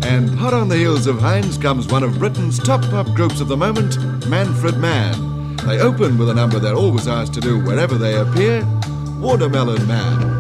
And hot on the heels of Heinz comes one of Britain's top pop groups of the moment, Manfred Mann. They open with a number they're always asked to do wherever they appear, Watermelon Man.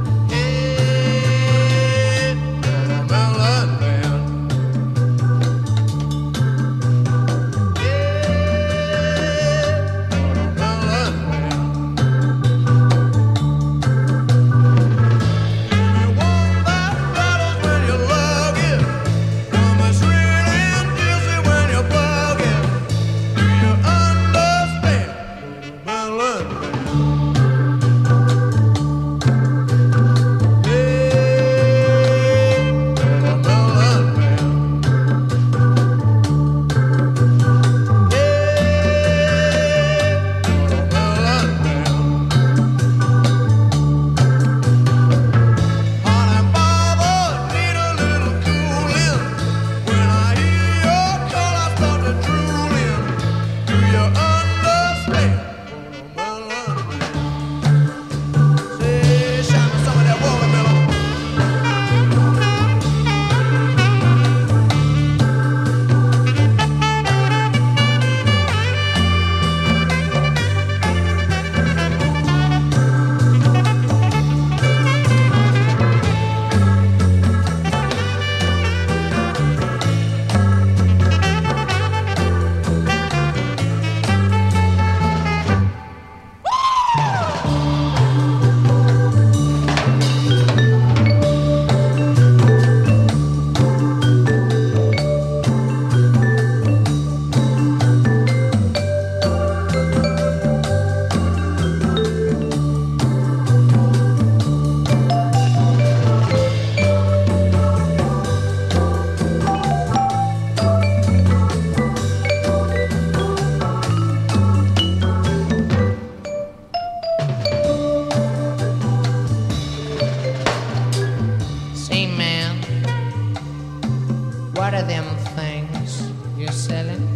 What are them things you're selling?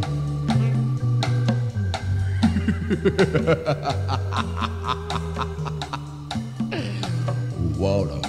Water.